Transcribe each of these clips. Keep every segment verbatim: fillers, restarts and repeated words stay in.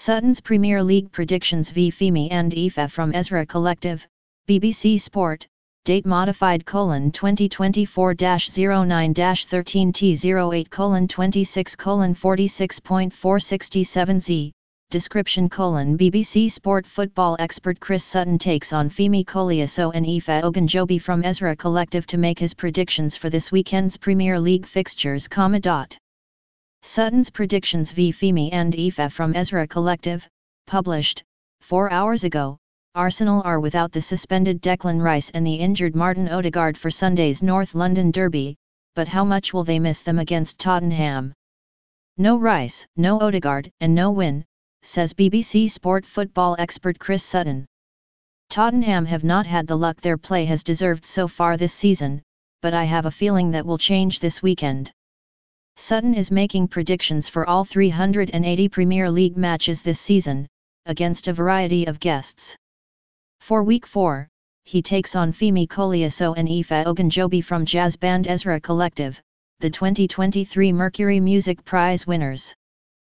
Sutton's Premier League predictions v Femi and Aoife from Ezra Collective, B B C Sport, date modified colon twenty twenty-four dash oh nine dash thirteen T oh eight colon twenty-six colon forty-six point four six seven Z, description colon B B C Sport football expert Chris Sutton takes on Femi Koliaso and Aoife Ogunjobi from Ezra Collective to make his predictions for this weekend's Premier League fixtures, comma dot. Sutton's predictions v Femi and Aoife from Ezra Collective, published, four hours ago. Arsenal are without the suspended Declan Rice and the injured Martin Odegaard for Sunday's North London derby, but how much will they miss them against Tottenham? No Rice, no Odegaard, and no win, says B B C Sport football expert Chris Sutton. Tottenham have not had the luck their play has deserved so far this season, but I have a feeling that will change this weekend. Sutton is making predictions for all three hundred eighty Premier League matches this season, against a variety of guests. For Week four, he takes on Femi Koliaso and Aoife Ogunjobi from jazz band Ezra Collective, the twenty twenty-three Mercury Music Prize winners.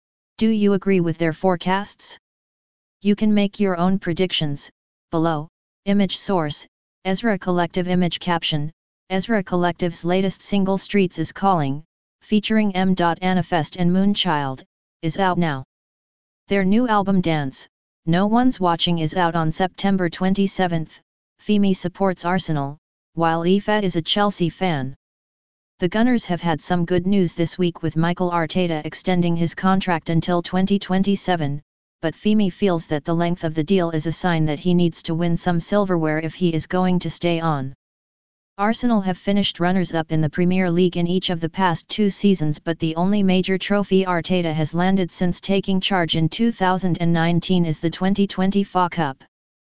Do you agree with their forecasts? You can make your own predictions, below. Image source, Ezra Collective. Image caption, Ezra Collective's latest single Streets is Calling, featuring M. Anifest and Moonchild, is out now. Their new album Dance, No One's Watching is out on September twenty-seventh. Femi supports Arsenal, while Aoife is a Chelsea fan. The Gunners have had some good news this week with Mikel Arteta extending his contract until twenty twenty-seven, but Femi feels that the length of the deal is a sign that he needs to win some silverware if he is going to stay on. Arsenal have finished runners-up in the Premier League in each of the past two seasons, but the only major trophy Arteta has landed since taking charge in two thousand nineteen is the twenty twenty F A Cup.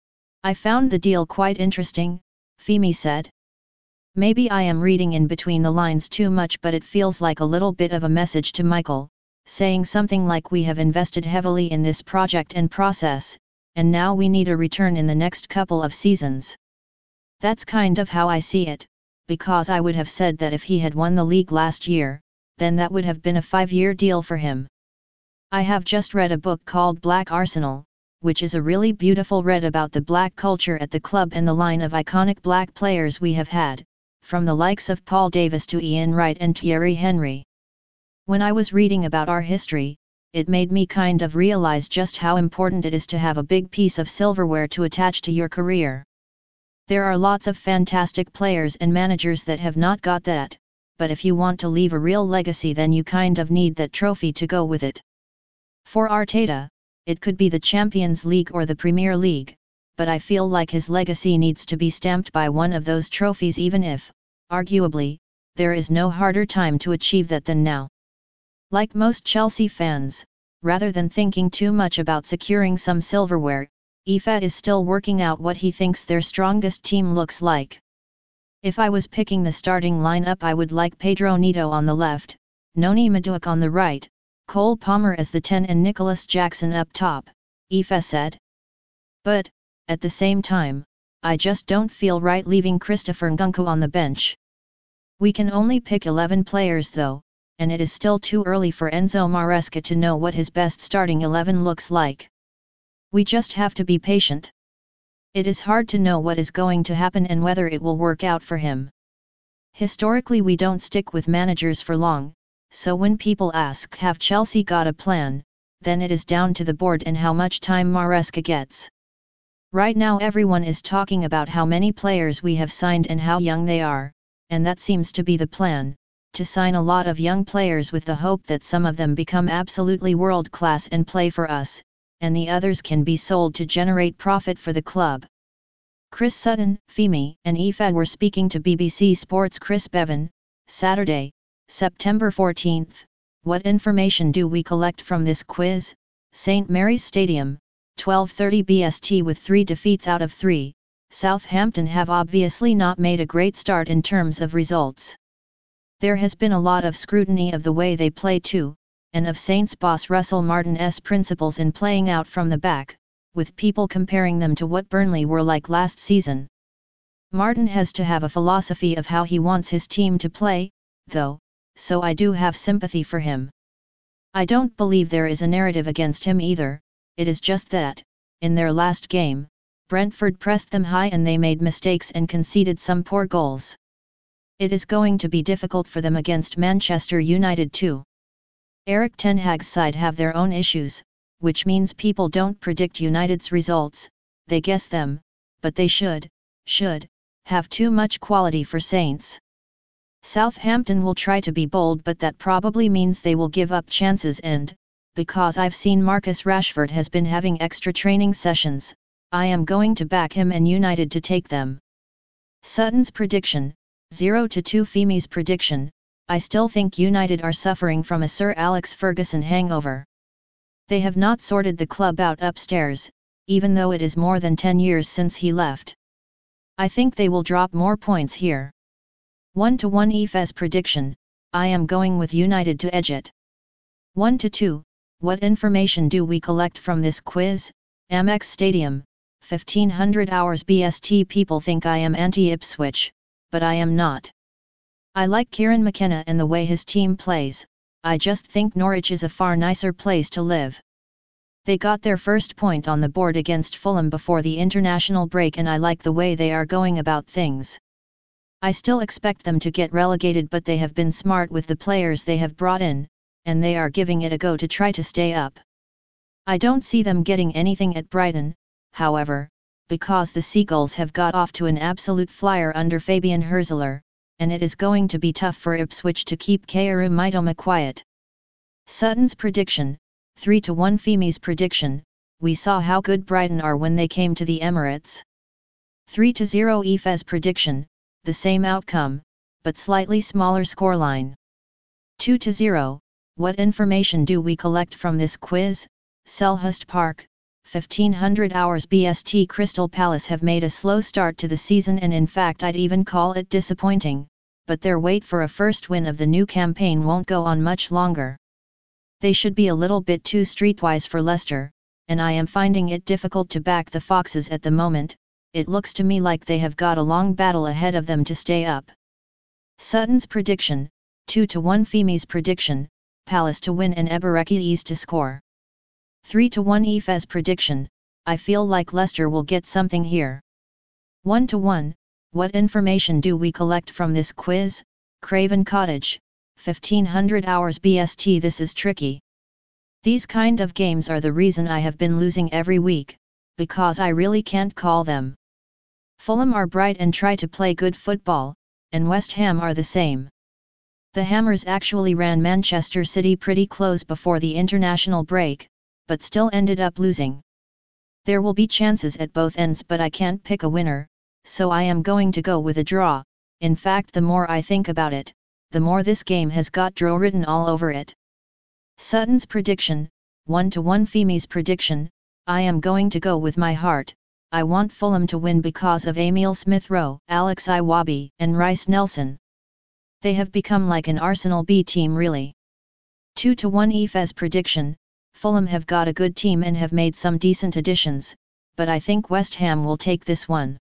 I found the deal quite interesting, Femi said. Maybe I am reading in between the lines too much, but it feels like a little bit of a message to Mikel, saying something like we have invested heavily in this project and process, and now we need a return in the next couple of seasons. That's kind of how I see it, because I would have said that if he had won the league last year, then that would have been a five-year deal for him. I have just read a book called Black Arsenal, which is a really beautiful read about the black culture at the club and the line of iconic black players we have had, from the likes of Paul Davis to Ian Wright and Thierry Henry. When I was reading about our history, it made me kind of realize just how important it is to have a big piece of silverware to attach to your career. There are lots of fantastic players and managers that have not got that, but if you want to leave a real legacy, then you kind of need that trophy to go with it. For Arteta, it could be the Champions League or the Premier League, but I feel like his legacy needs to be stamped by one of those trophies, even if, arguably, there is no harder time to achieve that than now. Like most Chelsea fans, rather than thinking too much about securing some silverware, Aoife is still working out what he thinks their strongest team looks like. If I was picking the starting lineup, I would like Pedro Neto on the left, Noni Madueke on the right, Cole Palmer as the ten and Nicholas Jackson up top, Aoife said. But, at the same time, I just don't feel right leaving Christopher Nkunku on the bench. We can only pick eleven players though, and it is still too early for Enzo Maresca to know what his best starting eleven looks like. We just have to be patient. It is hard to know what is going to happen and whether it will work out for him. Historically, we don't stick with managers for long, so when people ask, have Chelsea got a plan, then it is down to the board and how much time Maresca gets. Right now everyone is talking about how many players we have signed and how young they are, and that seems to be the plan, to sign a lot of young players with the hope that some of them become absolutely world class and play for us, and the others can be sold to generate profit for the club. Chris Sutton, Femi, and Aoife were speaking to B B C Sport's Chris Bevan, Saturday, September fourteenth. What information do we collect from this quiz? Saint Mary's Stadium, twelve thirty B S T. With three defeats out of three, Southampton have obviously not made a great start in terms of results. There has been a lot of scrutiny of the way they play too, and of Saints boss Russell Martin's principles in playing out from the back, with people comparing them to what Burnley were like last season. Martin has to have a philosophy of how he wants his team to play, though, so I do have sympathy for him. I don't believe there is a narrative against him either. it is just that, in their last game, Brentford pressed them high and they made mistakes and conceded some poor goals. It is going to be difficult for them against Manchester United too. Erik ten Hag's side have their own issues, which means people don't predict United's results, they guess them, but they should, should, have too much quality for Saints. Southampton will try to be bold, but that probably means they will give up chances and, because I've seen Marcus Rashford has been having extra training sessions, I am going to back him and United to take them. Sutton's prediction, zero to two. Femi's prediction, I still think United are suffering from a Sir Alex Ferguson hangover. They have not sorted the club out upstairs, even though it is more than ten years since he left. I think they will drop more points here. one to one. E F A's prediction, I am going with United to edge it. one to two, what information do we collect from this quiz? Amex Stadium, fifteen hundred hours B S T. People think I am anti-Ipswich, but I am not. I like Kieran McKenna and the way his team plays, I just think Norwich is a far nicer place to live. They got their first point on the board against Fulham before the international break and I like the way they are going about things. I still expect them to get relegated, but they have been smart with the players they have brought in, and they are giving it a go to try to stay up. I don't see them getting anything at Brighton, however, because the Seagulls have got off to an absolute flyer under Fabian Hürzeler, and it is going to be tough for Ipswich to keep Kaoru Mitoma quiet. Sutton's prediction, three to one. Femi's prediction, we saw how good Brighton are when they came to the Emirates. three to zero. E F A's prediction, the same outcome, but slightly smaller scoreline. two to zero, what information do we collect from this quiz? Selhurst Park, fifteen hundred hours B S T. Crystal Palace have made a slow start to the season and in fact I'd even call it disappointing, but their wait for a first win of the new campaign won't go on much longer. They should be a little bit too streetwise for Leicester, and I am finding it difficult to back the Foxes at the moment. It looks to me like they have got a long battle ahead of them to stay up. Sutton's prediction, two to one. Femi's prediction, Palace to win and Eberechi's to score. three to one. E F A's prediction, I feel like Leicester will get something here. one to one, what information do we collect from this quiz? Craven Cottage, fifteen hundred hours B S T. This is tricky. These kind of games are the reason I have been losing every week, because I really can't call them. Fulham are bright and try to play good football, and West Ham are the same. The Hammers actually ran Manchester City pretty close before the international break, but still ended up losing. There will be chances at both ends, but I can't pick a winner, so I am going to go with a draw. In fact, the more I think about it, the more this game has got draw written all over it. Sutton's prediction, one to one. Femi's prediction, I am going to go with my heart. I want Fulham to win because of Emile Smith-Rowe, Alex Iwobi, and Reiss Nelson. They have become like an Arsenal B team really. two to one. E F A's prediction, Fulham have got a good team and have made some decent additions, but I think West Ham will take this one.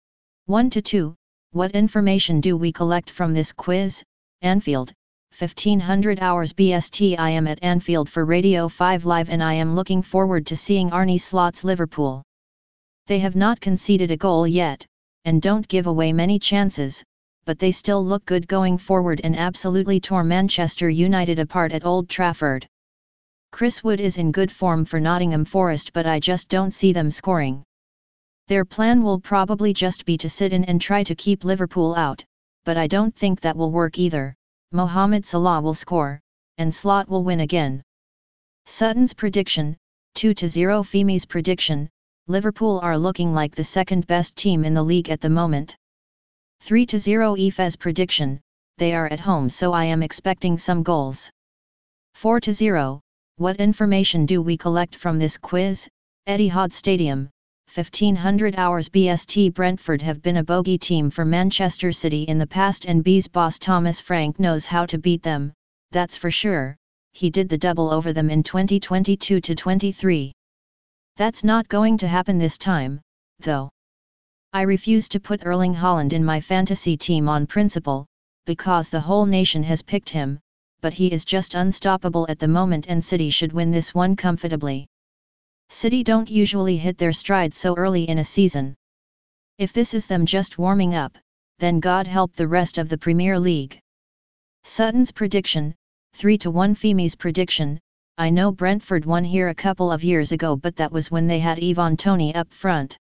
one to two, what information do we collect from this quiz? Anfield, fifteen hundred hours B S T. I am at Anfield for Radio five Live and I am looking forward to seeing Arne Slot's Liverpool. They have not conceded a goal yet, and don't give away many chances, but they still look good going forward and absolutely tore Manchester United apart at Old Trafford. Chris Wood is in good form for Nottingham Forest, but I just don't see them scoring. Their plan will probably just be to sit in and try to keep Liverpool out, but I don't think that will work either. Mohamed Salah will score, and Slot will win again. Sutton's prediction, two to zero. Femi's prediction, Liverpool are looking like the second best team in the league at the moment. three to zero. E F A's prediction, they are at home so I am expecting some goals. four to zero, what information do we collect from this quiz? Etihad Stadium, fifteen hundred hours B S T. Brentford have been a bogey team for Manchester City in the past and B's boss Thomas Frank knows how to beat them, that's for sure. He did the double over them in twenty twenty-two to twenty-three. That's not going to happen this time, though. I refuse to put Erling Haaland in my fantasy team on principle, because the whole nation has picked him, but he is just unstoppable at the moment and City should win this one comfortably. City don't usually hit their stride so early in a season. If this is them just warming up, then God help the rest of the Premier League. Sutton's prediction, three to one. Femi's prediction, I know Brentford won here a couple of years ago, but that was when they had Ivan Toney up front.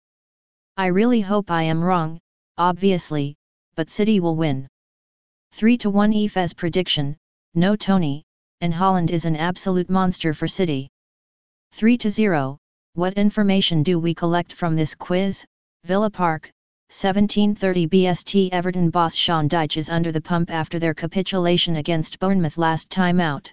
I really hope I am wrong, obviously, but City will win. three to one. Efes prediction, no Toney, and Haaland is an absolute monster for City. three to zero. What information do we collect from this quiz? Villa Park, seventeen thirty B S T. Everton boss Sean Dyche is under the pump after their capitulation against Bournemouth last time out.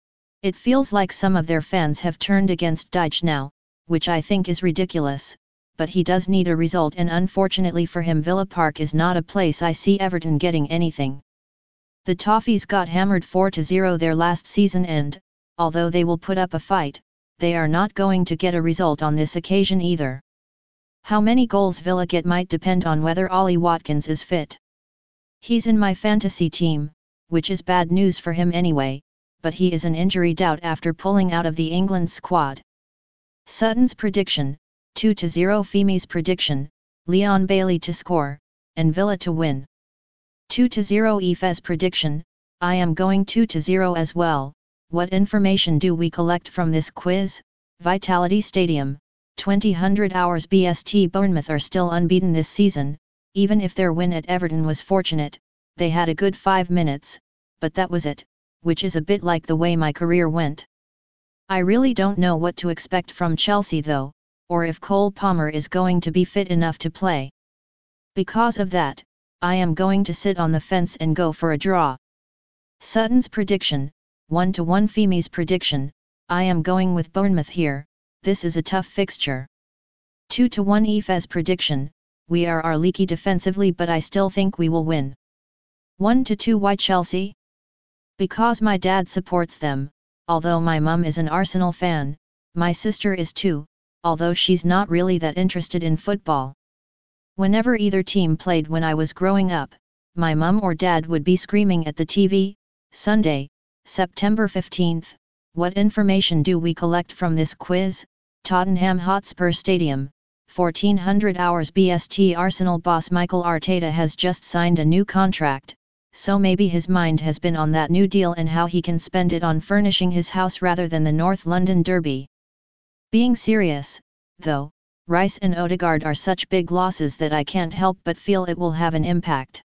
It feels like some of their fans have turned against Dyche now, which I think is ridiculous, but he does need a result, and unfortunately for him Villa Park is not a place I see Everton getting anything. The Toffees got hammered four to zero their last season, and, although they will put up a fight, they are not going to get a result on this occasion either. How many goals Villa get might depend on whether Ollie Watkins is fit. He's in my fantasy team, which is bad news for him anyway, but he is an injury doubt after pulling out of the England squad. Sutton's prediction, two to zero. Femi's prediction, Leon Bailey to score, and Villa to win. two to zero. Efes prediction, I am going two to zero as well. What information do we collect from this quiz? Vitality Stadium, twenty hundred hours B S T. Bournemouth are still unbeaten this season. Even if their win at Everton was fortunate, they had a good five minutes, but that was it, which is a bit like the way my career went. I really don't know what to expect from Chelsea though, or if Cole Palmer is going to be fit enough to play. Because of that, I am going to sit on the fence and go for a draw. Sutton's prediction, one to one. Femi's prediction, I am going with Bournemouth here, this is a tough fixture. two to one. Efes prediction, we are are leaky defensively but I still think we will win. one to two. Why Chelsea? Because my dad supports them, although my mum is an Arsenal fan, my sister is too, although she's not really that interested in football. Whenever either team played when I was growing up, my mum or dad would be screaming at the T V. Sunday, September fifteenth, what information do we collect from this quiz? Tottenham Hotspur Stadium, fourteen hundred hours B S T. Arsenal boss Mikel Arteta has just signed a new contract, so maybe his mind has been on that new deal and how he can spend it on furnishing his house rather than the North London derby. Being serious, though, Rice and Odegaard are such big losses that I can't help but feel it will have an impact.